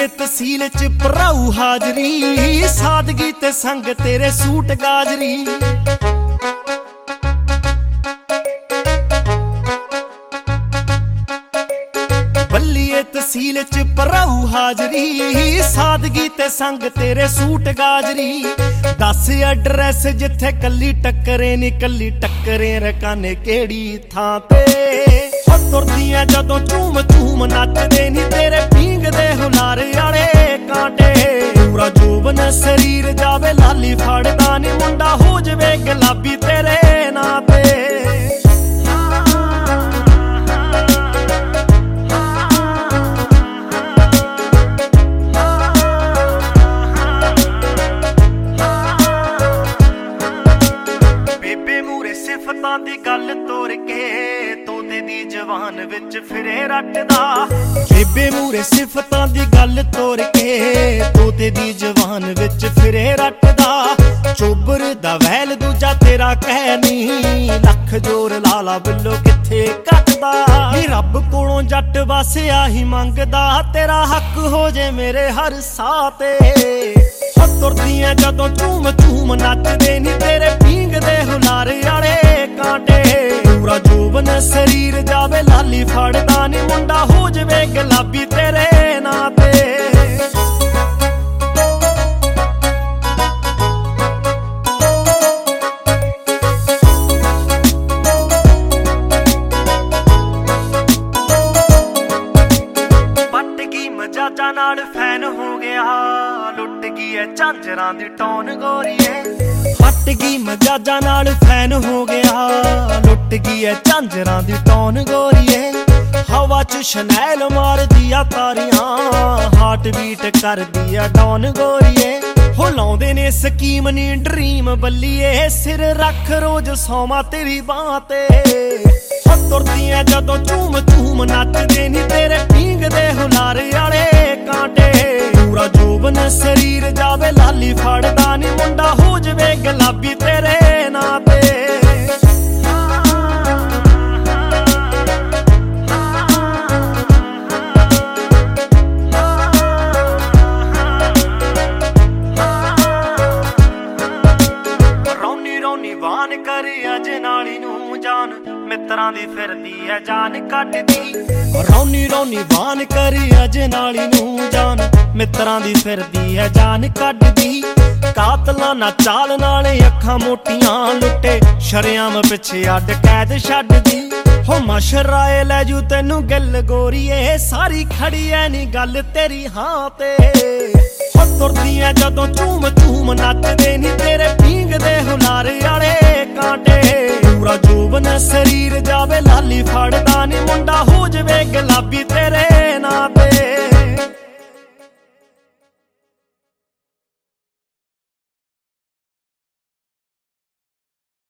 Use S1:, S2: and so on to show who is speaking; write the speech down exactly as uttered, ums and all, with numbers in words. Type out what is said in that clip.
S1: ਤਸੀਲ ਚ ਭਰਾਊ ਹਾਜ਼ਰੀ, ਸਾਦਗੀ ਤੇ ਸੰਗ ਤੇਰੇ ਸੂਟ ਗਾਜਰੀ। ਬੱਲੀਏ ਤਸੀਲ ਚ ਭਰਾਊ ਹਾਜ਼ਰੀ, ਸਾਦਗੀ ਤੇ ਸੰਗ ਤੇਰੇ ਸੂਟ ਗਾਜਰੀ। ਦੱਸ ਐਡਰੈਸ ਜਿੱਥੇ ਕੱਲੀ ਟੱਕਰੇ ਨੀ ਕੱਲੀ ਟੱਕਰੇ ਰਕਾਨੇ ਕਿਹੜੀ ਥਾਂ ਤੇ। ਹੋ ਤੁਰਦੀਆਂ ਜਦੋਂ ਝੂਮ ਝੂਮ ਨੱਚਦੇ ਨੀ ਤੇਰੇ ਪੀਂਗਦੇ ਹੁਲਾਰੇ ਵਾਲੇ ਕਾਂਟੇ। ਪੂਰਾ ਜੋਬਨ ਸਰੀਰ ਜਾਵੇ ਲਾਲੀ ਫੜਦਾ ਨੀ ਮੁੰਡਾ ਹੋ ਜਵੇ ਗੁਲਾਬੀ ਤੇਰੇ ਨਾਂ ਤੇ। ਸਿਫਤਾਂ ਦੀ ਗੱਲ ਤੋਰ ਕੇ ਤੋਤੇ ਦੀ ਜਵਾਨ ਵਿੱਚ ਫਿਰੇ ਰੱਟਦਾ। ਬੇਬੇ ਮੂਰੇ ਸਿਫਤਾਂ ਦੀ ਗੱਲ ਤੋਰ ਕੇ ਤੋਤੇ ਦੀ ਜਵਾਨ ਵਿੱਚ ਫਿਰੇ ਰੱਟਦਾ। ਚੋਬਰ ਦਾ ਵੈਲ ਦੂਜਾ ਤੇਰਾ ਕਹਿ ਨੀ, ਲੱਖ ਜੋਰ ਲਾਲਾ ਬਿੱਲੋ ਕਿੱਥੇ ਕੱਟਦਾ। ਨੀ ਰੱਬ ਕੋਲੋਂ ਜੱਟ ਬਸ ਆਹੀ ਮੰਗਦਾ, ਤੇਰਾ ਹੱਕ ਹੋ ਜੇ ਮੇਰੇ ਹਰ ਸਾਹ ਤੇ। ਤੁਰਦੀਆਂ ਜਦੋਂ ਝੂਮ ਝੂਮ ਨੱਚਦੇ ਨੀ ਤੇਰੇ ਪੀਂਗਦੇ ਹੁਲਾਰੇ ਵਾਲੇ ਕਾਂਟੇ। ਪੂਰਾ ਜੋਬਨ ਸਰੀਰ ਜਾਵੇ ਲਾਲੀ ਫੜਦਾ ਨੀ ਮੁੰਡਾ ਹੋ ਜਵੇ ਗੁਲਾਬੀ ਤੇਰੇ ਨਾਂ ਤੇ। ਪੱਟ ਗਈ ਮਜਾਜਾਂ ਨਾਲ ਫੈਨ ਹੋ ਗਿਆ, ਲੁੱਟ ਗਈ ਐ ਝਾਂਜਰਾਂ ਦੀ ਟੌਨ ਗੋਰੀਏ। ਹੱਟ ਗਈ ਮਜਾਜਾਂ ਨਾਲ ਫੈਨ ਹੋ ਗਿਆ, ਲੁੱਟ ਗਈ ਐ ਝਾਂਜਰਾਂ ਦੀ ਟੌਨ ਗੋਰੀਏ। ਹਵਾ ਚ ਸ਼ਨੈਲ ਮਾਰਦੀ ਆ ਤਾਰੀਆਂ, ਹਾਰਟ ਬੀਟ ਕਰਦੀ ਆ ਡੌਨ ਗੋਰੀਏ। ਹੋ ਲਾਉਂਦੇ ਨੇ ਸਕੀਮ ਨੀ ਡਰੀਮ ਬੱਲੀਏ, ਸਿਰ ਰੱਖ ਰੋਜ਼ ਸੌਵਾਂ ਤੇਰੀ ਬਾਂਹ ਤੇ। ਤੁਰਦੀਆਂ ਜਦੋਂ ਝੂਮ ਝੂਮ ਨੱਚਦੇ ਨੀ ਤੇਰੇ ਪੀਂਗਦੇ ਹੁਲਾਰੇ ਵਾਲੇ ਕਾਂਟੇ। ਪੂਰਾ ਜੋਬਨ ਸਰੀਰ ਜਾਵੇ ਲਾਲੀ ਫੜਦਾ ਨੀ ਮੁੰਡਾ ਹੋ ਜਵੇ ਗੁਲਾਬੀ ਤੇਰੇ ਨਾਂ ਤੇ। ਰੌਨੀ ਰੌਨੀ ਵਾਨ ਕਰੇ ਅਜੇ ਨਾਲੀ ਨੂੰ ਜਾਨ, ਮਿੱਤਰਾਂ ਦੀ ਫਿਰਦੀ ਐ ਜਾਨ ਕੱਢਦੀ। ਰੌਨੀ ਰੌਨੀ ਵਾਨ ਕਰੀ ਅਜੇ ਨਾਲੀ ਨੂੰ ਜਾਨ, ਮਿੱਤਰਾਂ ਦੀ ਫਿਰਦੀ ਐ ਜਾਨ ਕੱਢਦੀ। ਕਾਤਲਾਂ ਨਾ ਚਾਲ ਨਾਲੇ ਅੱਖਾਂ ਮੋਟੀਆਂ, ਲੁੱਟੇ ਸ਼ਰਿਆਮ ਪਿੱਛੇ ਅੱਡ ਕੈਦ ਛੱਡਦੀ। ਹੋ ਮਸ਼ਰਾਏ ਲੈ ਜੂ ਤੈਨੂੰ ਗਿੱਲ ਗੋਰੀਏ, ਸਾਰੀ ਖੜੀ ਐ ਨੀ ਗੱਲ ਤੇਰੀ ਹਾਂ ਤੇ। ਹੋ ਤੁਰਦੀਆਂ ਜਦੋਂ ਝੂਮ ਝੂਮ ਨੱਚਦੇ ਨੀ ਤੇਰੇ ਪੀਂਗਦੇ ਹੁਲਾਰੇ ਵਾਲੇ ਕਾਂਟੇ। ਪੂਰਾ ਜੋਬਨ ਸਰੀਰ ਜਾਵੇ ਲਾਲੀ ਫੜਦਾ ਨੀ ਮੁੰਡਾ ਹੋ ਜਵੇ ਗੁਲਾਬੀ ਤੇਰੇ